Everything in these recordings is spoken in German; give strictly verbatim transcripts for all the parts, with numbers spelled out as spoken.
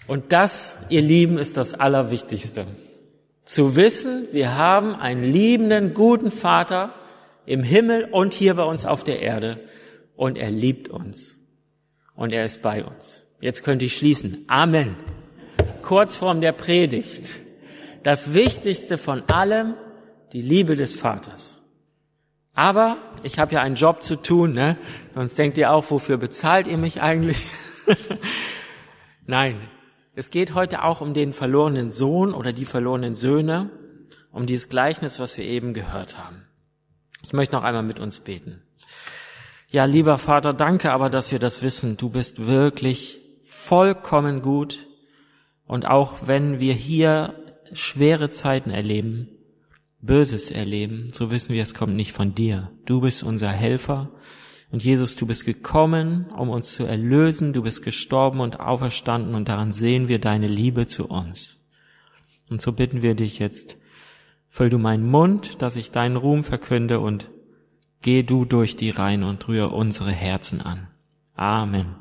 Und das, ihr Lieben, ist das Allerwichtigste. Zu wissen, wir haben einen liebenden, guten Vater im Himmel und hier bei uns auf der Erde. Und er liebt uns. Und er ist bei uns. Jetzt könnt ihr schließen. Amen. Kurz vorm der Predigt. Das Wichtigste von allem, die Liebe des Vaters. Aber ich habe ja einen Job zu tun, ne? Sonst denkt ihr auch, wofür bezahlt ihr mich eigentlich? Nein, es geht heute auch um den verlorenen Sohn oder die verlorenen Söhne, um dieses Gleichnis, was wir eben gehört haben. Ich möchte noch einmal mit uns beten. Ja, lieber Vater, danke aber, dass wir das wissen. Du bist wirklich vollkommen gut. Und auch wenn wir hier schwere Zeiten erleben, Böses erleben, so wissen wir, es kommt nicht von dir. Du bist unser Helfer. Und Jesus, du bist gekommen, um uns zu erlösen. Du bist gestorben und auferstanden und daran sehen wir deine Liebe zu uns. Und so bitten wir dich jetzt, füll du meinen Mund, dass ich deinen Ruhm verkünde und geh du durch die Reihen und rühre unsere Herzen an. Amen.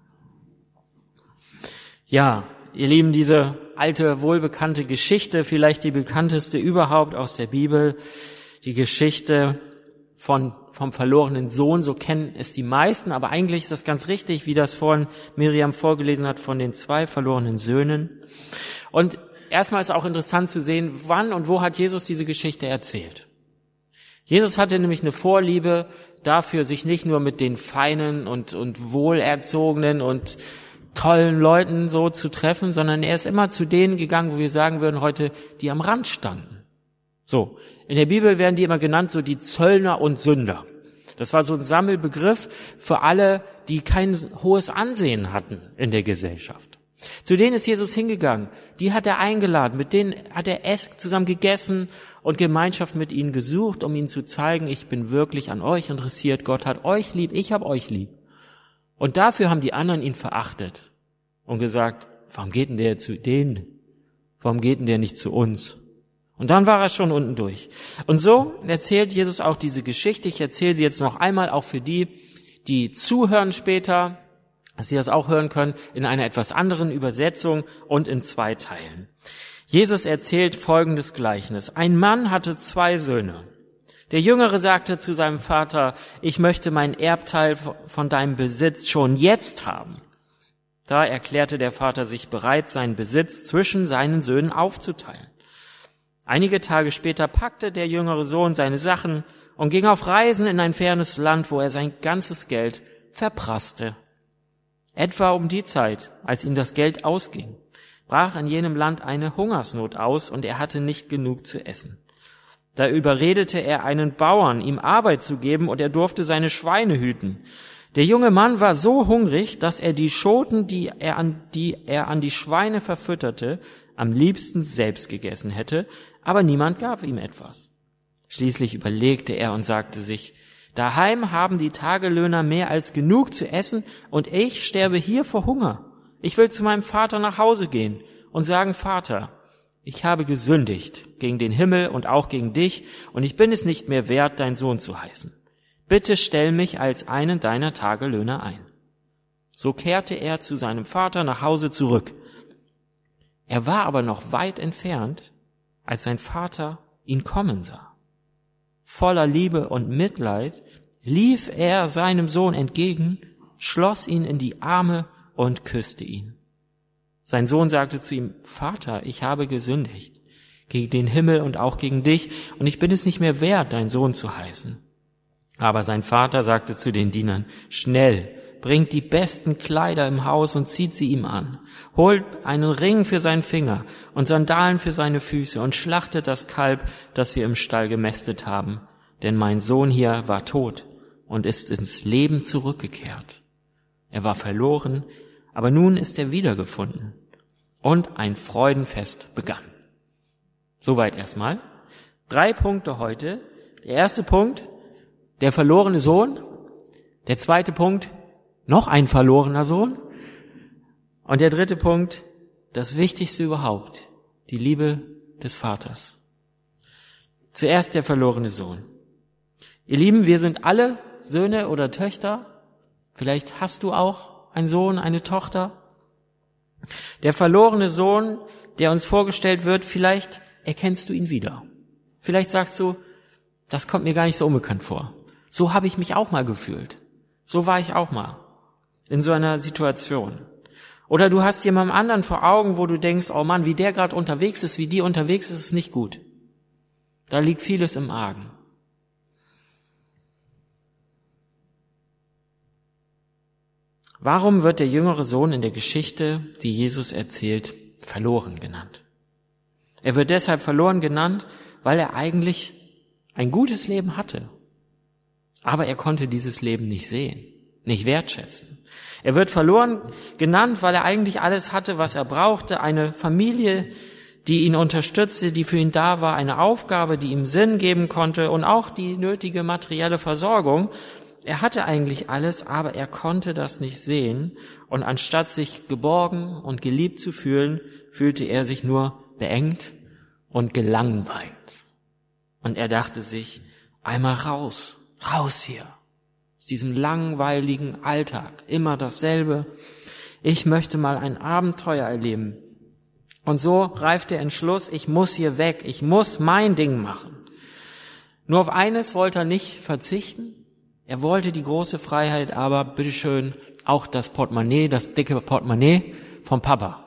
Ja, ihr Lieben, diese alte, wohlbekannte Geschichte, vielleicht die bekannteste überhaupt aus der Bibel, die Geschichte von vom verlorenen Sohn, so kennen es die meisten, aber eigentlich ist das ganz richtig, wie das vorhin Miriam vorgelesen hat, von den zwei verlorenen Söhnen. Und erstmal ist auch interessant zu sehen, wann und wo hat Jesus diese Geschichte erzählt. Jesus hatte nämlich eine Vorliebe dafür, sich nicht nur mit den feinen und, und wohlerzogenen und tollen Leuten so zu treffen, sondern er ist immer zu denen gegangen, wo wir sagen würden heute, die am Rand standen. So, in der Bibel werden die immer genannt, so die Zöllner und Sünder. Das war so ein Sammelbegriff für alle, die kein hohes Ansehen hatten in der Gesellschaft. Zu denen ist Jesus hingegangen, die hat er eingeladen, mit denen hat er Essen zusammen gegessen und Gemeinschaft mit ihnen gesucht, um ihnen zu zeigen, ich bin wirklich an euch interessiert, Gott hat euch lieb, ich habe euch lieb. Und dafür haben die anderen ihn verachtet und gesagt, warum geht denn der zu denen? Warum geht denn der nicht zu uns? Und dann war er schon unten durch. Und so erzählt Jesus auch diese Geschichte. Ich erzähle sie jetzt noch einmal auch für die, die zuhören später, dass sie das auch hören können, in einer etwas anderen Übersetzung und in zwei Teilen. Jesus erzählt folgendes Gleichnis. Ein Mann hatte zwei Söhne. Der Jüngere sagte zu seinem Vater, ich möchte meinen Erbteil von deinem Besitz schon jetzt haben. Da erklärte der Vater sich bereit, seinen Besitz zwischen seinen Söhnen aufzuteilen. Einige Tage später packte der jüngere Sohn seine Sachen und ging auf Reisen in ein fernes Land, wo er sein ganzes Geld verprasste. Etwa um die Zeit, als ihm das Geld ausging, brach in jenem Land eine Hungersnot aus und er hatte nicht genug zu essen. Da überredete er einen Bauern, ihm Arbeit zu geben, und er durfte seine Schweine hüten. Der junge Mann war so hungrig, dass er die Schoten, die er an die er an die Schweine verfütterte, am liebsten selbst gegessen hätte, aber niemand gab ihm etwas. Schließlich überlegte er und sagte sich, daheim haben die Tagelöhner mehr als genug zu essen und ich sterbe hier vor Hunger. Ich will zu meinem Vater nach Hause gehen und sagen, Vater, ich habe gesündigt gegen den Himmel und auch gegen dich und ich bin es nicht mehr wert, dein Sohn zu heißen. Bitte stell mich als einen deiner Tagelöhner ein. So kehrte er zu seinem Vater nach Hause zurück. Er war aber noch weit entfernt, als sein Vater ihn kommen sah. Voller Liebe und Mitleid lief er seinem Sohn entgegen, schloss ihn in die Arme und küsste ihn. Sein Sohn sagte zu ihm, Vater, ich habe gesündigt gegen den Himmel und auch gegen dich, und ich bin es nicht mehr wert, dein Sohn zu heißen. Aber sein Vater sagte zu den Dienern, schnell, bringt die besten Kleider im Haus und zieht sie ihm an. Holt einen Ring für seinen Finger und Sandalen für seine Füße und schlachtet das Kalb, das wir im Stall gemästet haben. Denn mein Sohn hier war tot und ist ins Leben zurückgekehrt. Er war verloren, aber nun ist er wiedergefunden. Und ein Freudenfest begann. Soweit erstmal. Drei Punkte heute. Der erste Punkt, der verlorene Sohn. Der zweite Punkt, noch ein verlorener Sohn. Und der dritte Punkt, das Wichtigste überhaupt, die Liebe des Vaters. Zuerst der verlorene Sohn. Ihr Lieben, wir sind alle Söhne oder Töchter. Vielleicht hast du auch einen Sohn, eine Tochter. Der verlorene Sohn, der uns vorgestellt wird, vielleicht erkennst du ihn wieder. Vielleicht sagst du, das kommt mir gar nicht so unbekannt vor. So habe ich mich auch mal gefühlt. So war ich auch mal in so einer Situation. Oder du hast jemandem anderen vor Augen, wo du denkst, oh Mann, wie der gerade unterwegs ist, wie die unterwegs ist, ist nicht gut. Da liegt vieles im Argen. Warum wird der jüngere Sohn in der Geschichte, die Jesus erzählt, verloren genannt? Er wird deshalb verloren genannt, weil er eigentlich ein gutes Leben hatte. Aber er konnte dieses Leben nicht sehen, nicht wertschätzen. Er wird verloren genannt, weil er eigentlich alles hatte, was er brauchte. Eine Familie, die ihn unterstützte, die für ihn da war, eine Aufgabe, die ihm Sinn geben konnte und auch die nötige materielle Versorgung. Er hatte eigentlich alles, aber er konnte das nicht sehen. Und anstatt sich geborgen und geliebt zu fühlen, fühlte er sich nur beengt und gelangweilt. Und er dachte sich, einmal raus, raus hier, aus diesem langweiligen Alltag, immer dasselbe. Ich möchte mal ein Abenteuer erleben. Und so reift der Entschluss, ich muss hier weg, ich muss mein Ding machen. Nur auf eines wollte er nicht verzichten. Er wollte die große Freiheit, aber bitteschön auch das Portemonnaie, das dicke Portemonnaie vom Papa.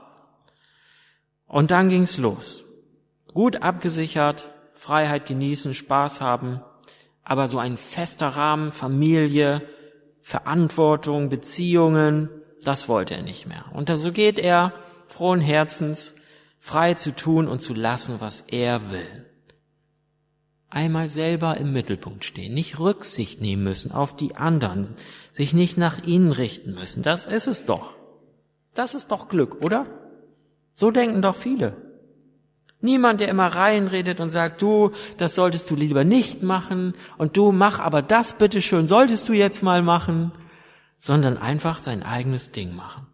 Und dann ging's los. Gut abgesichert, Freiheit genießen, Spaß haben, aber so ein fester Rahmen, Familie, Verantwortung, Beziehungen, das wollte er nicht mehr. Und so geht er frohen Herzens, frei zu tun und zu lassen, was er will. Einmal selber im Mittelpunkt stehen, nicht Rücksicht nehmen müssen auf die anderen, sich nicht nach ihnen richten müssen. Das ist es doch. Das ist doch Glück, oder? So denken doch viele. Niemand, der immer reinredet und sagt, du, das solltest du lieber nicht machen und du mach aber das bitteschön, solltest du jetzt mal machen, sondern einfach sein eigenes Ding machen.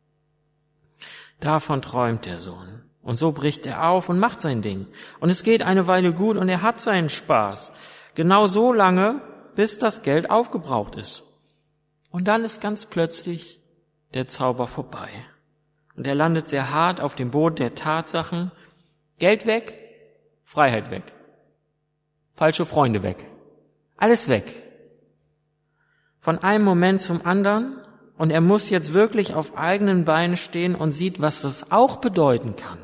Davon träumt der Sohn. Und so bricht er auf und macht sein Ding. Und es geht eine Weile gut und er hat seinen Spaß. Genau so lange, bis das Geld aufgebraucht ist. Und dann ist ganz plötzlich der Zauber vorbei. Und er landet sehr hart auf dem Boden der Tatsachen. Geld weg, Freiheit weg. Falsche Freunde weg. Alles weg. Von einem Moment zum anderen. Und er muss jetzt wirklich auf eigenen Beinen stehen und sieht, was das auch bedeuten kann.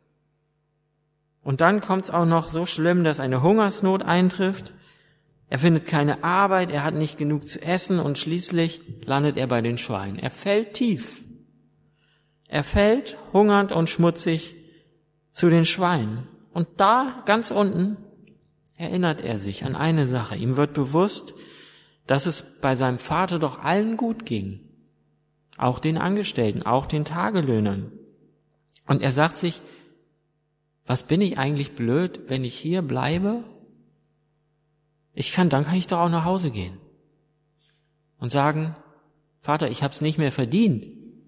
Und dann kommt es auch noch so schlimm, dass eine Hungersnot eintrifft. Er findet keine Arbeit, er hat nicht genug zu essen und schließlich landet er bei den Schweinen. Er fällt tief. Er fällt hungernd und schmutzig zu den Schweinen. Und da, ganz unten, erinnert er sich an eine Sache. Ihm wird bewusst, dass es bei seinem Vater doch allen gut ging. Auch den Angestellten, auch den Tagelöhnern. Und er sagt sich, was bin ich eigentlich blöd, wenn ich hier bleibe? Ich kann, dann kann ich doch auch nach Hause gehen und sagen, Vater, ich hab's nicht mehr verdient,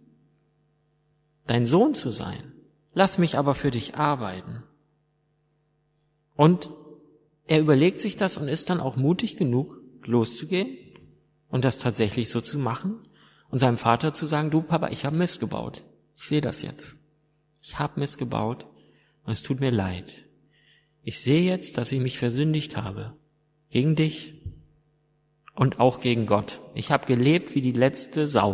dein Sohn zu sein. Lass mich aber für dich arbeiten. Und er überlegt sich das und ist dann auch mutig genug, loszugehen und das tatsächlich so zu machen und seinem Vater zu sagen, du Papa, ich habe Mist gebaut. Ich sehe das jetzt. Ich habe Mist gebaut. Und es tut mir leid. Ich sehe jetzt, dass ich mich versündigt habe. Gegen dich und auch gegen Gott. Ich habe gelebt wie die letzte Sau.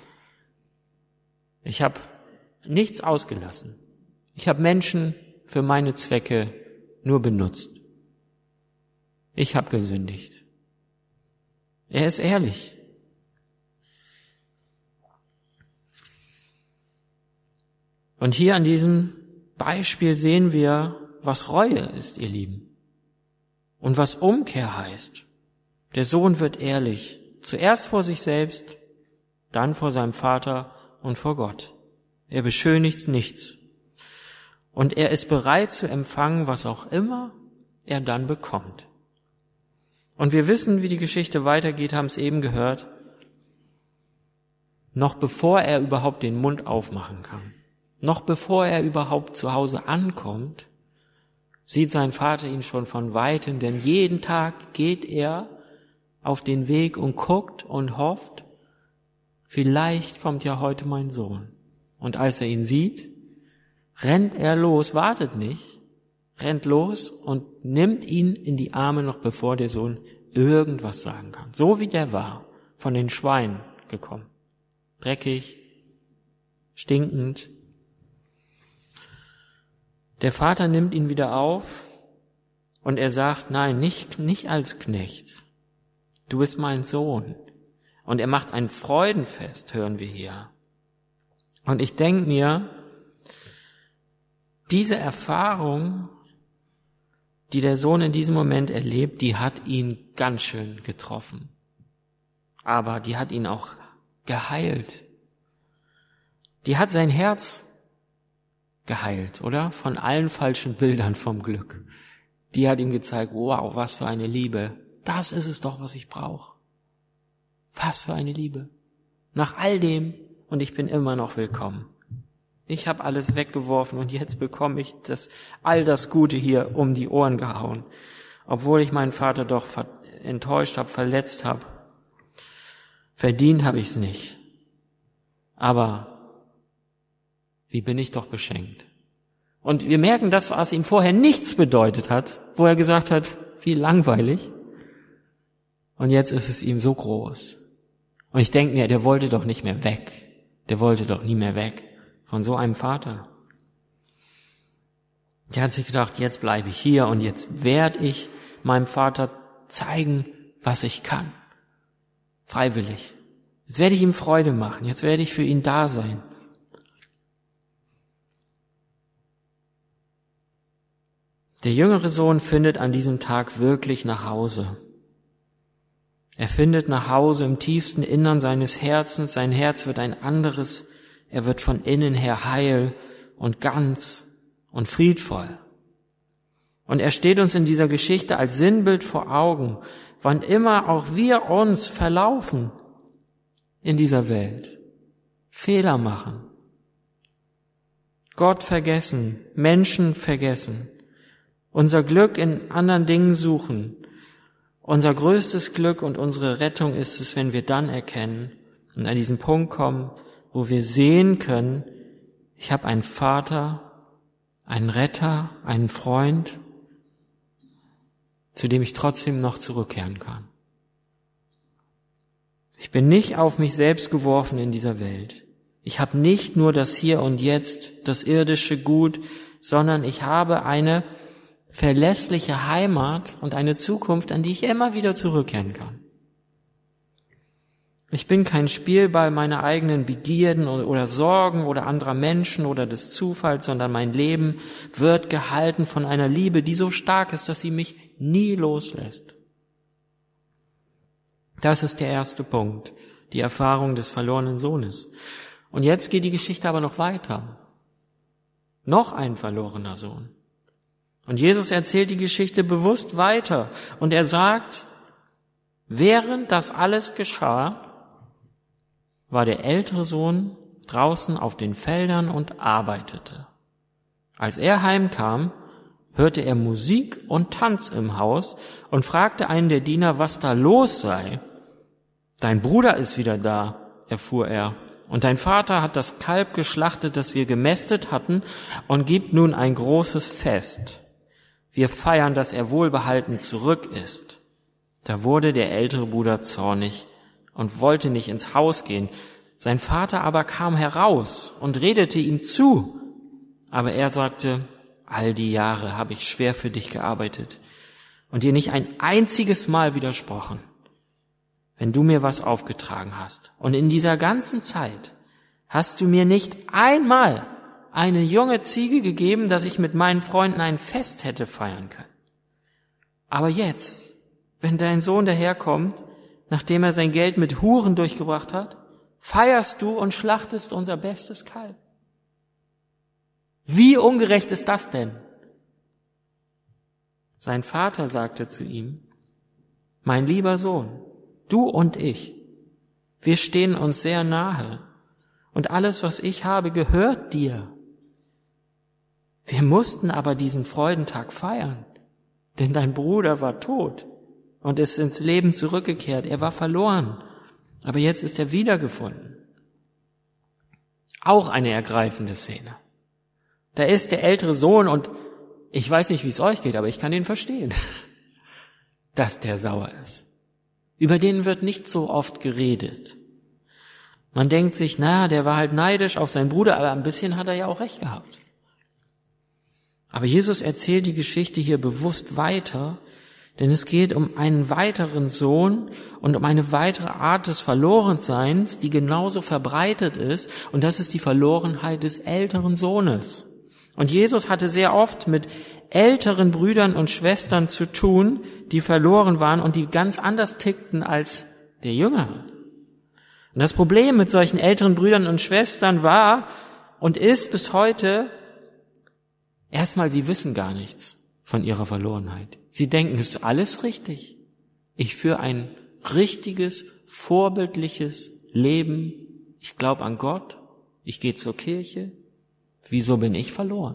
Ich habe nichts ausgelassen. Ich habe Menschen für meine Zwecke nur benutzt. Ich habe gesündigt. Er ist ehrlich. Und hier an diesem Beispiel sehen wir, was Reue ist, ihr Lieben. Und was Umkehr heißt. Der Sohn wird ehrlich. Zuerst vor sich selbst, dann vor seinem Vater und vor Gott. Er beschönigt nichts. Und er ist bereit zu empfangen, was auch immer er dann bekommt. Und wir wissen, wie die Geschichte weitergeht, haben es eben gehört. Noch bevor er überhaupt den Mund aufmachen kann. Noch bevor er überhaupt zu Hause ankommt, sieht sein Vater ihn schon von Weitem, denn jeden Tag geht er auf den Weg und guckt und hofft, vielleicht kommt ja heute mein Sohn. Und als er ihn sieht, rennt er los, wartet nicht, rennt los und nimmt ihn in die Arme, noch bevor der Sohn irgendwas sagen kann. So wie der war, von den Schweinen gekommen. Dreckig, stinkend. Der Vater nimmt ihn wieder auf und er sagt, nein, nicht, nicht als Knecht. Du bist mein Sohn. Und er macht ein Freudenfest, hören wir hier. Und ich denke mir, diese Erfahrung, die der Sohn in diesem Moment erlebt, die hat ihn ganz schön getroffen. Aber die hat ihn auch geheilt. Die hat sein Herz geheilt, oder? Von allen falschen Bildern vom Glück. Die hat ihm gezeigt, wow, was für eine Liebe. Das ist es doch, was ich brauche. Was für eine Liebe. Nach all dem, und ich bin immer noch willkommen. Ich habe alles weggeworfen und jetzt bekomme ich das, all das Gute hier um die Ohren gehauen. Obwohl ich meinen Vater doch enttäuscht habe, verletzt habe. Verdient habe ich es nicht. Aber wie bin ich doch beschenkt. Und wir merken das, was ihm vorher nichts bedeutet hat, wo er gesagt hat, wie langweilig. Und jetzt ist es ihm so groß. Und ich denke mir, der wollte doch nicht mehr weg. Der wollte doch nie mehr weg von so einem Vater. Der hat sich gedacht, jetzt bleibe ich hier und jetzt werde ich meinem Vater zeigen, was ich kann. Freiwillig. Jetzt werde ich ihm Freude machen. Jetzt werde ich für ihn da sein. Der jüngere Sohn findet an diesem Tag wirklich nach Hause. Er findet nach Hause im tiefsten Innern seines Herzens. Sein Herz wird ein anderes. Er wird von innen her heil und ganz und friedvoll. Und er steht uns in dieser Geschichte als Sinnbild vor Augen, wann immer auch wir uns verlaufen in dieser Welt, Fehler machen, Gott vergessen, Menschen vergessen, unser Glück in anderen Dingen suchen. Unser größtes Glück und unsere Rettung ist es, wenn wir dann erkennen und an diesen Punkt kommen, wo wir sehen können, ich habe einen Vater, einen Retter, einen Freund, zu dem ich trotzdem noch zurückkehren kann. Ich bin nicht auf mich selbst geworfen in dieser Welt. Ich habe nicht nur das Hier und Jetzt, das irdische Gut, sondern ich habe eine verlässliche Heimat und eine Zukunft, an die ich immer wieder zurückkehren kann. Ich bin kein Spielball meiner eigenen Begierden oder Sorgen oder anderer Menschen oder des Zufalls, sondern mein Leben wird gehalten von einer Liebe, die so stark ist, dass sie mich nie loslässt. Das ist der erste Punkt, die Erfahrung des verlorenen Sohnes. Und jetzt geht die Geschichte aber noch weiter. Noch ein verlorener Sohn. Und Jesus erzählt die Geschichte bewusst weiter. Und er sagt, während das alles geschah, war der ältere Sohn draußen auf den Feldern und arbeitete. Als er heimkam, hörte er Musik und Tanz im Haus und fragte einen der Diener, was da los sei. Dein Bruder ist wieder da, erfuhr er. Und dein Vater hat das Kalb geschlachtet, das wir gemästet hatten, und gibt nun ein großes Fest. Wir feiern, dass er wohlbehalten zurück ist. Da wurde der ältere Bruder zornig und wollte nicht ins Haus gehen. Sein Vater aber kam heraus und redete ihm zu. Aber er sagte, all die Jahre habe ich schwer für dich gearbeitet und dir nicht ein einziges Mal widersprochen, wenn du mir was aufgetragen hast. Und in dieser ganzen Zeit hast du mir nicht einmal eine junge Ziege gegeben, dass ich mit meinen Freunden ein Fest hätte feiern können. Aber jetzt, wenn dein Sohn daherkommt, nachdem er sein Geld mit Huren durchgebracht hat, feierst du und schlachtest unser bestes Kalb. Wie ungerecht ist das denn? Sein Vater sagte zu ihm, mein lieber Sohn, du und ich, wir stehen uns sehr nahe und alles, was ich habe, gehört dir. Wir mussten aber diesen Freudentag feiern, denn dein Bruder war tot und ist ins Leben zurückgekehrt. Er war verloren, aber jetzt ist er wiedergefunden. Auch eine ergreifende Szene. Da ist der ältere Sohn und ich weiß nicht, wie es euch geht, aber ich kann ihn verstehen, dass der sauer ist. Über den wird nicht so oft geredet. Man denkt sich, na, der war halt neidisch auf seinen Bruder, aber ein bisschen hat er ja auch recht gehabt. Aber Jesus erzählt die Geschichte hier bewusst weiter, denn es geht um einen weiteren Sohn und um eine weitere Art des Verlorenseins, die genauso verbreitet ist, und das ist die Verlorenheit des älteren Sohnes. Und Jesus hatte sehr oft mit älteren Brüdern und Schwestern zu tun, die verloren waren und die ganz anders tickten als der Jüngere. Und das Problem mit solchen älteren Brüdern und Schwestern war und ist bis heute, erstmal, sie wissen gar nichts von ihrer Verlorenheit. Sie denken, es ist alles richtig. Ich führe ein richtiges, vorbildliches Leben. Ich glaube an Gott. Ich gehe zur Kirche. Wieso bin ich verloren?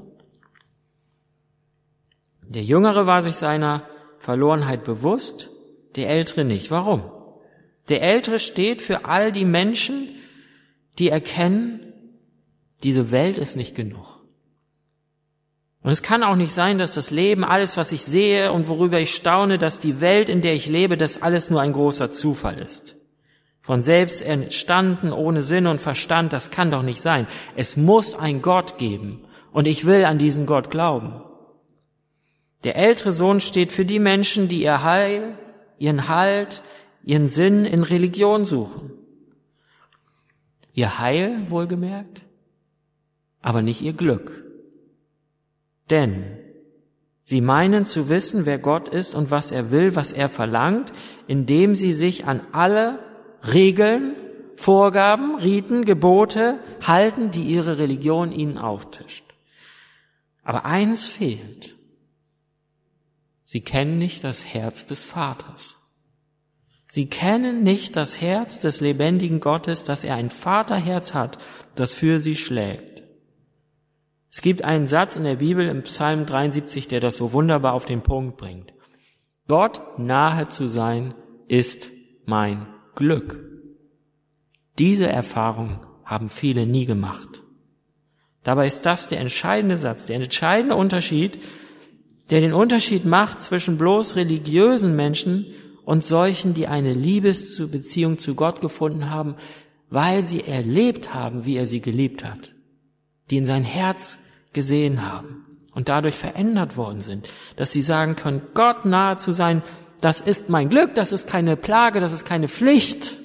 Der Jüngere war sich seiner Verlorenheit bewusst, der Ältere nicht. Warum? Der Ältere steht für all die Menschen, die erkennen, diese Welt ist nicht genug. Und es kann auch nicht sein, dass das Leben, alles, was ich sehe und worüber ich staune, dass die Welt, in der ich lebe, das alles nur ein großer Zufall ist. Von selbst entstanden, ohne Sinn und Verstand, das kann doch nicht sein. Es muss einen Gott geben und ich will an diesen Gott glauben. Der ältere Sohn steht für die Menschen, die ihr Heil, ihren Halt, ihren Sinn in Religion suchen. Ihr Heil, wohlgemerkt, aber nicht ihr Glück. Denn sie meinen zu wissen, wer Gott ist und was er will, was er verlangt, indem sie sich an alle Regeln, Vorgaben, Riten, Gebote halten, die ihre Religion ihnen auftischt. Aber eines fehlt. Sie kennen nicht das Herz des Vaters. Sie kennen nicht das Herz des lebendigen Gottes, dass er ein Vaterherz hat, das für sie schlägt. Es gibt einen Satz in der Bibel im Psalm dreiundsiebzig, der das so wunderbar auf den Punkt bringt. Gott nahe zu sein ist mein Glück. Diese Erfahrung haben viele nie gemacht. Dabei ist das der entscheidende Satz, der entscheidende Unterschied, der den Unterschied macht zwischen bloß religiösen Menschen und solchen, die eine Liebesbeziehung zu Gott gefunden haben, weil sie erlebt haben, wie er sie geliebt hat, die in sein Herz gesehen haben und dadurch verändert worden sind, dass sie sagen können, Gott nahe zu sein, das ist mein Glück, das ist keine Plage, das ist keine Pflicht.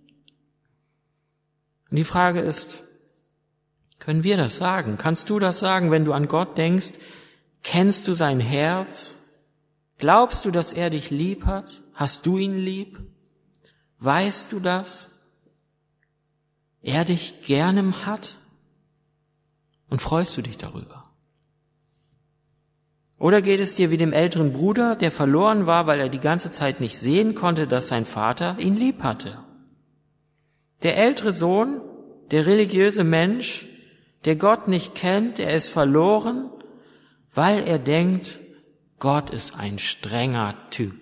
Und die Frage ist, können wir das sagen? Kannst du das sagen, wenn du an Gott denkst? Kennst du sein Herz? Glaubst du, dass er dich lieb hat? Hast du ihn lieb? Weißt du das? Er dich gerne hat? Und freust du dich darüber? Oder geht es dir wie dem älteren Bruder, der verloren war, weil er die ganze Zeit nicht sehen konnte, dass sein Vater ihn lieb hatte? Der ältere Sohn, der religiöse Mensch, der Gott nicht kennt, er ist verloren, weil er denkt, Gott ist ein strenger Typ.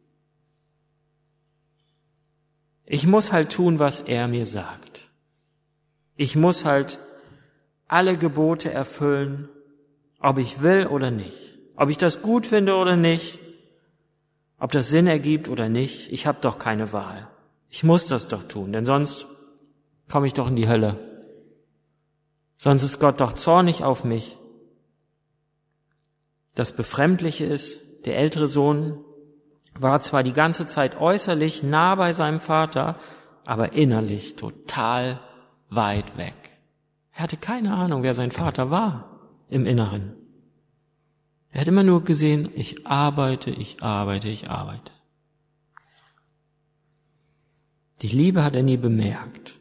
Ich muss halt tun, was er mir sagt. Ich muss halt alle Gebote erfüllen, ob ich will oder nicht. Ob ich das gut finde oder nicht. Ob das Sinn ergibt oder nicht. Ich habe doch keine Wahl. Ich muss das doch tun, denn sonst komme ich doch in die Hölle. Sonst ist Gott doch zornig auf mich. Das Befremdliche ist, der ältere Sohn war zwar die ganze Zeit äußerlich nah bei seinem Vater, aber innerlich total weit weg. Er hatte keine Ahnung, wer sein Vater war im Inneren. Er hat immer nur gesehen, ich arbeite, ich arbeite, ich arbeite. Die Liebe hat er nie bemerkt.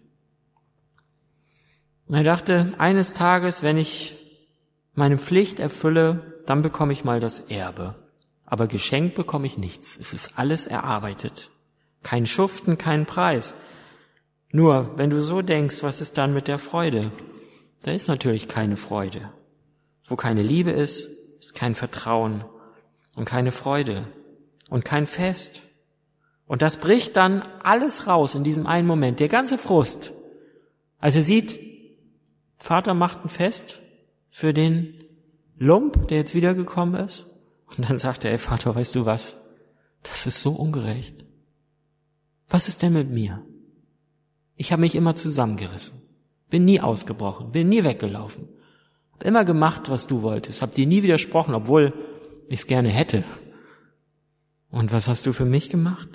Und er dachte, eines Tages, wenn ich meine Pflicht erfülle, dann bekomme ich mal das Erbe. Aber geschenkt bekomme ich nichts. Es ist alles erarbeitet. Kein Schuften, kein Preis. Nur, wenn du so denkst, was ist dann mit der Freude? Da ist natürlich keine Freude. Wo keine Liebe ist, ist kein Vertrauen und keine Freude und kein Fest. Und das bricht dann alles raus in diesem einen Moment, der ganze Frust. Als er sieht, Vater macht ein Fest für den Lump, der jetzt wiedergekommen ist. Und dann sagt er, ey Vater, weißt du was? Das ist so ungerecht. Was ist denn mit mir? Ich habe mich immer zusammengerissen, bin nie ausgebrochen, bin nie weggelaufen, habe immer gemacht, was du wolltest, habe dir nie widersprochen, obwohl ich es gerne hätte. Und was hast du für mich gemacht?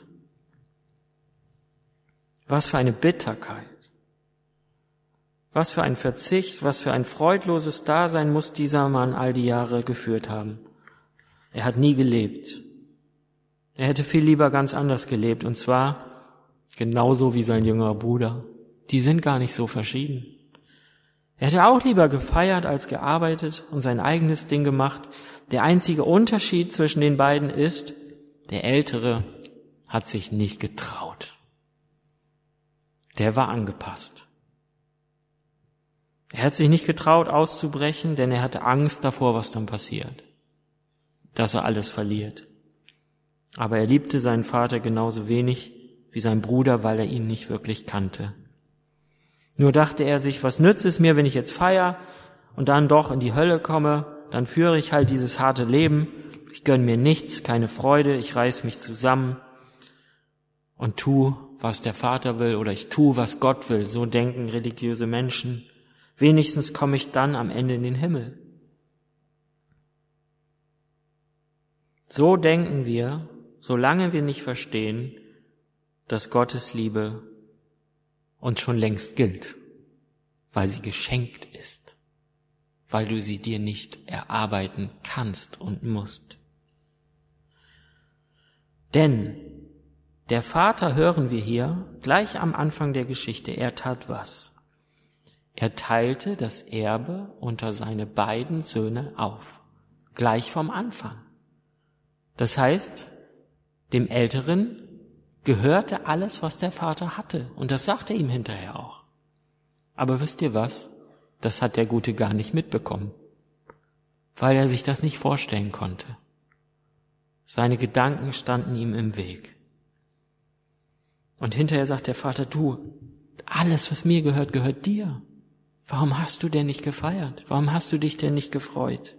Was für eine Bitterkeit, was für ein Verzicht, was für ein freudloses Dasein muss dieser Mann all die Jahre geführt haben. Er hat nie gelebt. Er hätte viel lieber ganz anders gelebt, und zwar genauso wie sein jüngerer Bruder. Die sind gar nicht so verschieden. Er hätte auch lieber gefeiert als gearbeitet und sein eigenes Ding gemacht. Der einzige Unterschied zwischen den beiden ist, der Ältere hat sich nicht getraut. Der war angepasst. Er hat sich nicht getraut auszubrechen, denn er hatte Angst davor, was dann passiert. Dass er alles verliert. Aber er liebte seinen Vater genauso wenig wie sein Bruder, weil er ihn nicht wirklich kannte. Nur dachte er sich, was nützt es mir, wenn ich jetzt feiere und dann doch in die Hölle komme, dann führe ich halt dieses harte Leben, ich gönne mir nichts, keine Freude, ich reiß mich zusammen und tu, was der Vater will, oder ich tu, was Gott will. So denken religiöse Menschen. Wenigstens komme ich dann am Ende in den Himmel. So denken wir, solange wir nicht verstehen, dass Gottes Liebe uns schon längst gilt, weil sie geschenkt ist, weil du sie dir nicht erarbeiten kannst und musst. Denn der Vater, hören wir hier, gleich am Anfang der Geschichte, er tat was? Er teilte das Erbe unter seine beiden Söhne auf, gleich vom Anfang. Das heißt, dem Älteren gehörte alles, was der Vater hatte. Und das sagte er ihm hinterher auch. Aber wisst ihr was? Das hat der Gute gar nicht mitbekommen, weil er sich das nicht vorstellen konnte. Seine Gedanken standen ihm im Weg. Und hinterher sagt der Vater, du, alles, was mir gehört, gehört dir. Warum hast du denn nicht gefeiert? Warum hast du dich denn nicht gefreut?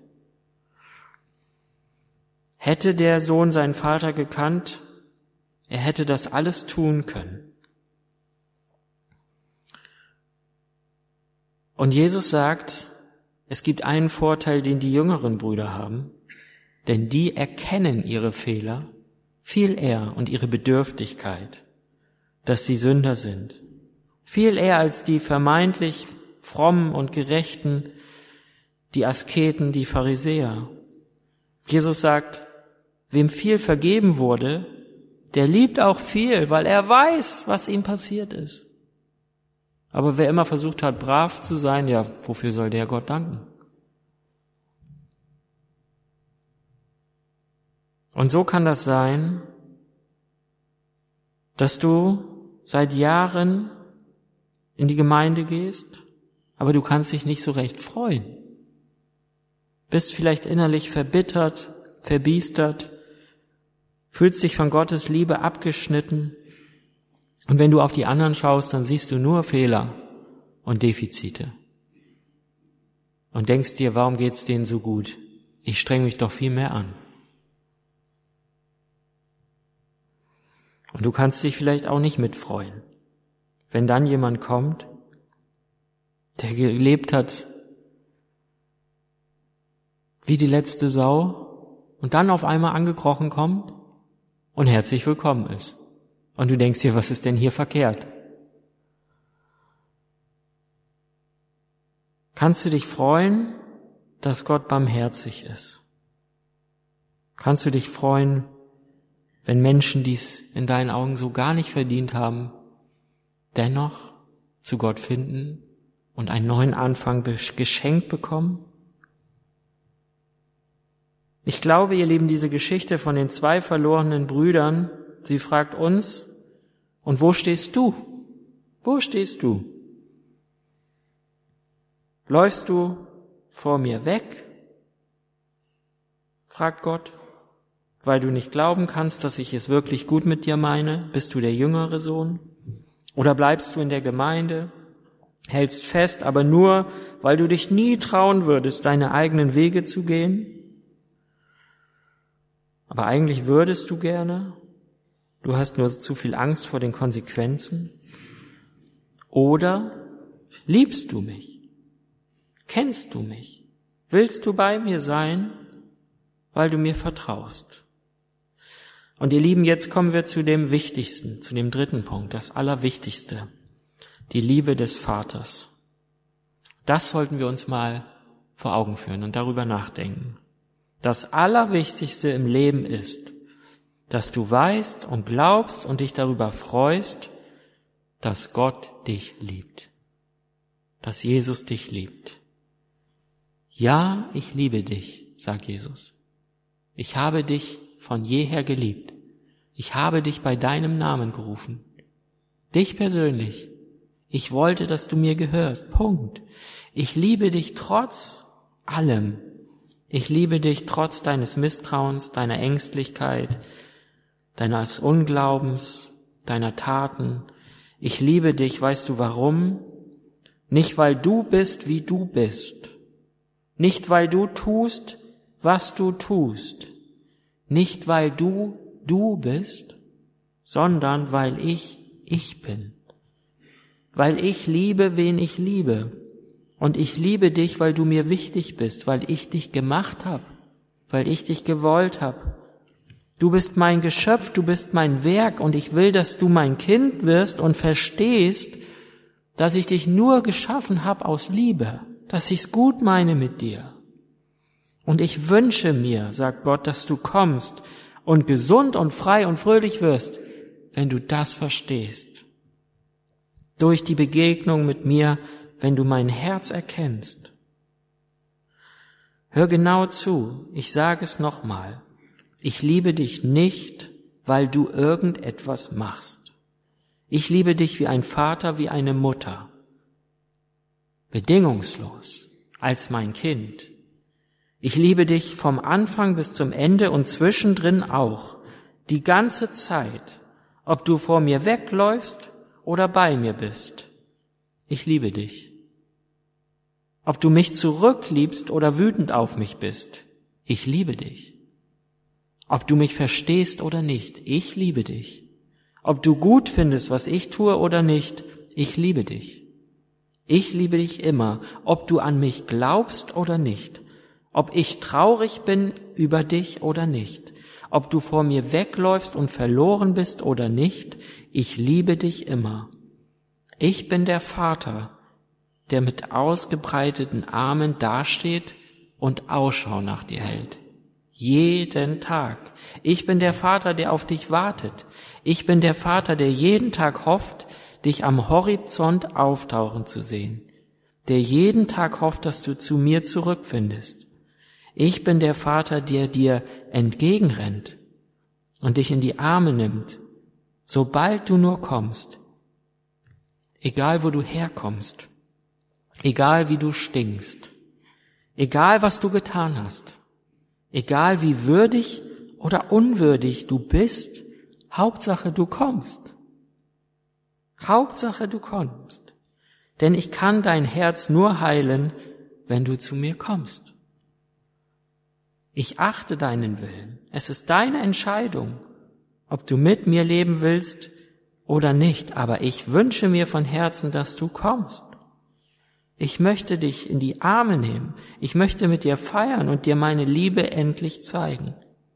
Hätte der Sohn seinen Vater gekannt, er hätte das alles tun können. Und Jesus sagt, es gibt einen Vorteil, den die jüngeren Brüder haben, denn die erkennen ihre Fehler viel eher und ihre Bedürftigkeit, dass sie Sünder sind. Viel eher als die vermeintlich frommen und Gerechten, die Asketen, die Pharisäer. Jesus sagt, wem viel vergeben wurde, der liebt auch viel, weil er weiß, was ihm passiert ist. Aber wer immer versucht hat, brav zu sein, ja, wofür soll der Gott danken? Und so kann das sein, dass du seit Jahren in die Gemeinde gehst, aber du kannst dich nicht so recht freuen. Bist vielleicht innerlich verbittert, verbiestert, fühlst dich von Gottes Liebe abgeschnitten. Und wenn du auf die anderen schaust, dann siehst du nur Fehler und Defizite. Und denkst dir, warum geht's denen so gut? Ich streng mich doch viel mehr an. Und du kannst dich vielleicht auch nicht mitfreuen, wenn dann jemand kommt, der gelebt hat wie die letzte Sau und dann auf einmal angekrochen kommt und herzlich willkommen ist. Und du denkst dir, was ist denn hier verkehrt? Kannst du dich freuen, dass Gott barmherzig ist? Kannst du dich freuen, wenn Menschen, die es in deinen Augen so gar nicht verdient haben, dennoch zu Gott finden und einen neuen Anfang geschenkt bekommen? Ich glaube, ihr Lieben, diese Geschichte von den zwei verlorenen Brüdern, sie fragt uns, und wo stehst du? Wo stehst du? Läufst du vor mir weg? Fragt Gott, weil du nicht glauben kannst, dass ich es wirklich gut mit dir meine? Bist du der jüngere Sohn? Oder bleibst du in der Gemeinde? hältst fest, aber nur, weil du dich nie trauen würdest, deine eigenen Wege zu gehen? Aber eigentlich würdest du gerne? Du hast nur zu viel Angst vor den Konsequenzen? Oder liebst du mich? Kennst du mich? Willst du bei mir sein, weil du mir vertraust? Und ihr Lieben, jetzt kommen wir zu dem Wichtigsten, zu dem dritten Punkt, das Allerwichtigste. Die Liebe des Vaters. Das sollten wir uns mal vor Augen führen und darüber nachdenken. Das Allerwichtigste im Leben ist, dass du weißt und glaubst und dich darüber freust, dass Gott dich liebt. Dass Jesus dich liebt. Ja, ich liebe dich, sagt Jesus. Ich habe dich von jeher geliebt. Ich habe dich bei deinem Namen gerufen. Dich persönlich. Ich wollte, dass du mir gehörst. Punkt. Ich liebe dich trotz allem. Ich liebe dich trotz deines Misstrauens, deiner Ängstlichkeit, deines Unglaubens, deiner Taten. Ich liebe dich, weißt du warum? Nicht, weil du bist, wie du bist. Nicht, weil du tust, was du tust. Nicht, weil du du bist, sondern weil ich ich bin. Weil ich liebe, wen ich liebe. Und ich liebe dich, weil du mir wichtig bist, weil ich dich gemacht habe, weil ich dich gewollt habe. Du bist mein Geschöpf, du bist mein Werk und ich will, dass du mein Kind wirst und verstehst, dass ich dich nur geschaffen habe aus Liebe, dass ich's gut meine mit dir. Und ich wünsche mir, sagt Gott, dass du kommst und gesund und frei und fröhlich wirst, wenn du das verstehst. Durch die Begegnung mit mir, wenn du mein Herz erkennst. Hör genau zu, ich sage es nochmal. Ich liebe dich nicht, weil du irgendetwas machst. Ich liebe dich wie ein Vater, wie eine Mutter. Bedingungslos, als mein Kind. Ich liebe dich vom Anfang bis zum Ende und zwischendrin auch, die ganze Zeit, ob du vor mir wegläufst oder bei mir bist. Ich liebe dich. Ob du mich zurückliebst oder wütend auf mich bist, ich liebe dich. Ob du mich verstehst oder nicht, ich liebe dich. Ob du gut findest, was ich tue oder nicht, ich liebe dich. Ich liebe dich immer, ob du an mich glaubst oder nicht, ob ich traurig bin über dich oder nicht, ob du vor mir wegläufst und verloren bist oder nicht, ich liebe dich immer. Ich bin der Vater, der mit ausgebreiteten Armen dasteht und Ausschau nach dir hält. Jeden Tag. Ich bin der Vater, der auf dich wartet. Ich bin der Vater, der jeden Tag hofft, dich am Horizont auftauchen zu sehen. Der jeden Tag hofft, dass du zu mir zurückfindest. Ich bin der Vater, der dir entgegenrennt und dich in die Arme nimmt, sobald du nur kommst. Egal, wo du herkommst. Egal, wie du stinkst. Egal, was du getan hast. Egal, wie würdig oder unwürdig du bist, Hauptsache, du kommst. Hauptsache, du kommst. Denn ich kann dein Herz nur heilen, wenn du zu mir kommst. Ich achte deinen Willen. Es ist deine Entscheidung, ob du mit mir leben willst oder nicht. Aber ich wünsche mir von Herzen, dass du kommst. Ich möchte dich in die Arme nehmen. Ich möchte mit dir feiern und dir meine Liebe endlich zeigen.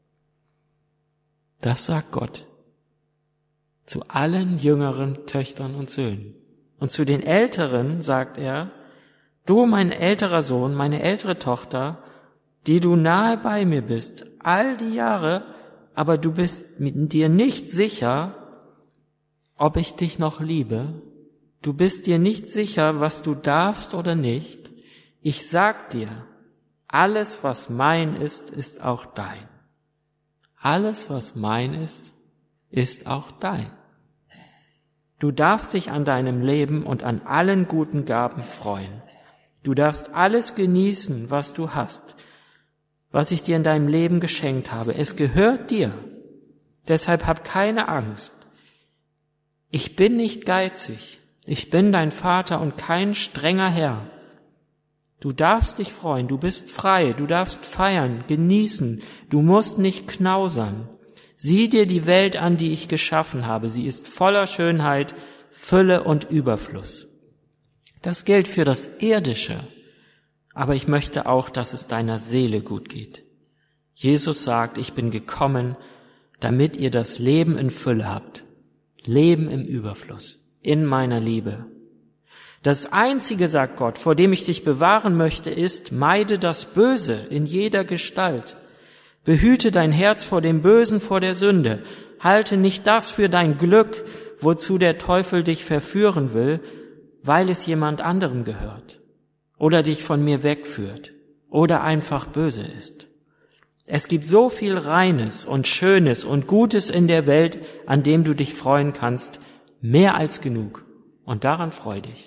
Das sagt Gott zu allen jüngeren Töchtern und Söhnen. Und zu den Älteren sagt er, du, mein älterer Sohn, meine ältere Tochter, die du nahe bei mir bist, all die Jahre, aber du bist mit dir nicht sicher, ob ich dich noch liebe. Du bist dir nicht sicher, was du darfst oder nicht. Ich sag dir, alles, was mein ist, ist auch dein. Alles, was mein ist, ist auch dein. Du darfst dich an deinem Leben und an allen guten Gaben freuen. Du darfst alles genießen, was du hast, was ich dir in deinem Leben geschenkt habe. Es gehört dir. Deshalb hab keine Angst. Ich bin nicht geizig. Ich bin dein Vater und kein strenger Herr. Du darfst dich freuen, du bist frei, du darfst feiern, genießen, du musst nicht knausern. Sieh dir die Welt an, die ich geschaffen habe. Sie ist voller Schönheit, Fülle und Überfluss. Das gilt für das Irdische, aber ich möchte auch, dass es deiner Seele gut geht. Jesus sagt, ich bin gekommen, damit ihr das Leben in Fülle habt, Leben im Überfluss, in meiner Liebe. Das Einzige, sagt Gott, vor dem ich dich bewahren möchte, ist, meide das Böse in jeder Gestalt. Behüte dein Herz vor dem Bösen, vor der Sünde. Halte nicht das für dein Glück, wozu der Teufel dich verführen will, weil es jemand anderem gehört oder dich von mir wegführt oder einfach böse ist. Es gibt so viel Reines und Schönes und Gutes in der Welt, an dem du dich freuen kannst, mehr als genug. Und daran freu dich.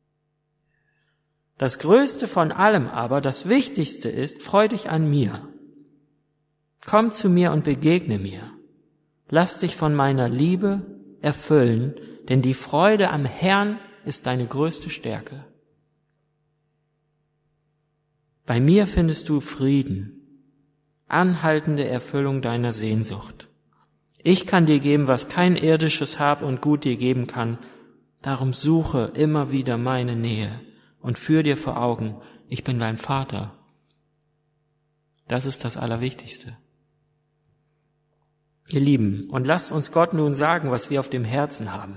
Das Größte von allem aber, das Wichtigste ist, freu dich an mir. Komm zu mir und begegne mir. Lass dich von meiner Liebe erfüllen, denn die Freude am Herrn ist deine größte Stärke. Bei mir findest du Frieden, anhaltende Erfüllung deiner Sehnsucht. Ich kann dir geben, was kein irdisches Hab und Gut dir geben kann. Darum suche immer wieder meine Nähe und führ dir vor Augen, ich bin dein Vater. Das ist das Allerwichtigste. Ihr Lieben, und lasst uns Gott nun sagen, was wir auf dem Herzen haben.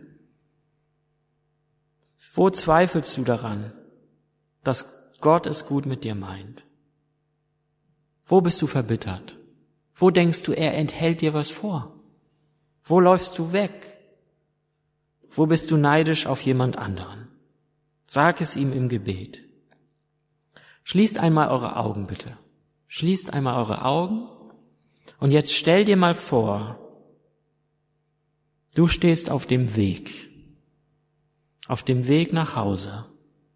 Wo zweifelst du daran, dass Gott es gut mit dir meint? Wo bist du verbittert? Wo denkst du, er enthält dir was vor? Wo läufst du weg? Wo bist du neidisch auf jemand anderen? Sag es ihm im Gebet. Schließt einmal eure Augen, bitte. Schließt einmal eure Augen und jetzt stell dir mal vor, du stehst auf dem Weg, auf dem Weg nach Hause.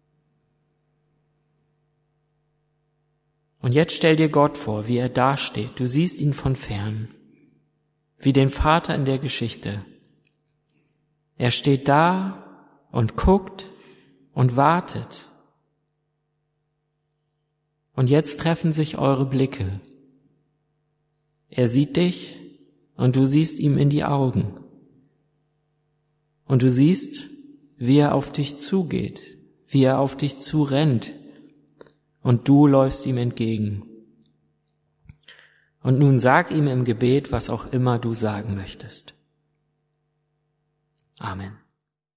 Und jetzt stell dir Gott vor, wie er dasteht. Du siehst ihn von fern, wie den Vater in der Geschichte. Er steht da und guckt und wartet. Und jetzt treffen sich eure Blicke. Er sieht dich und du siehst ihm in die Augen. Und du siehst, wie er auf dich zugeht, wie er auf dich zurennt. Und du läufst ihm entgegen. Und nun sag ihm im Gebet, was auch immer du sagen möchtest. Amen.